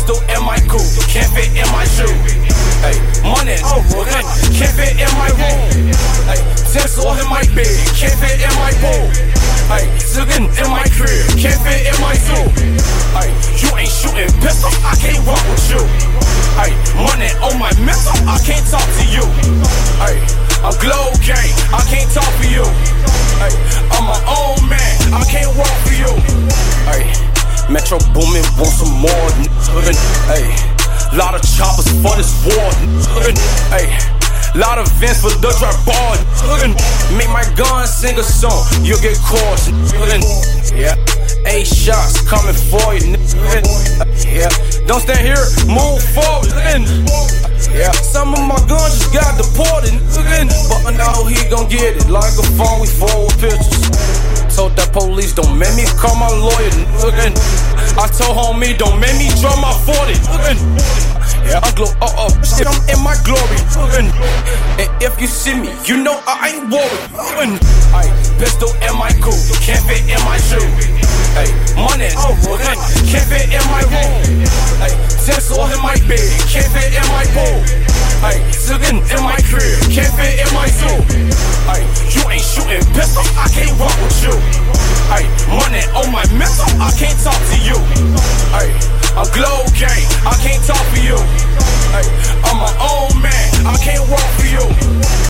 pistol in my coupe, can't fit in my shoe. Hey, money, can't fit in my room. Hey, tinsel in my bed, can't fit in my pool. Hey, chicken in my crib, can't fit in my zoo. Hey, you ain't shooting pistol, I can't walk with you. Hey, money on my mental, I can't talk to you. Hey, I'm glow gang, I can't talk for you. Hey, I'm my own man, I can't walk for you. Hey, Metro Boomin, want some more. Hey, lot of choppers for this war. Hey, lot of vents for the drop ball. Make my gun sing a song, you'll get caught. Yeah, 8 shots coming for you. Yeah, don't stand here, move forward. Yeah, some of my guns just got deported. But now he gon' get it like a phone, we forward pictures. Told that police, don't make me call my lawyer. I told homie, don't make me draw my 40. Yeah, I glow up, I'm in my glory. And if you see me, you know I ain't worried. Ay, pistol in my coupe, can't fit in my shoe. Ay, money, can't fit in my room. Ay, tinsel in my bed, can't fit in my pool. Ay, chicken in my crib, can't fit in my zoo. Ay, you ain't shooting pistol, I can't walk with you. Ay, money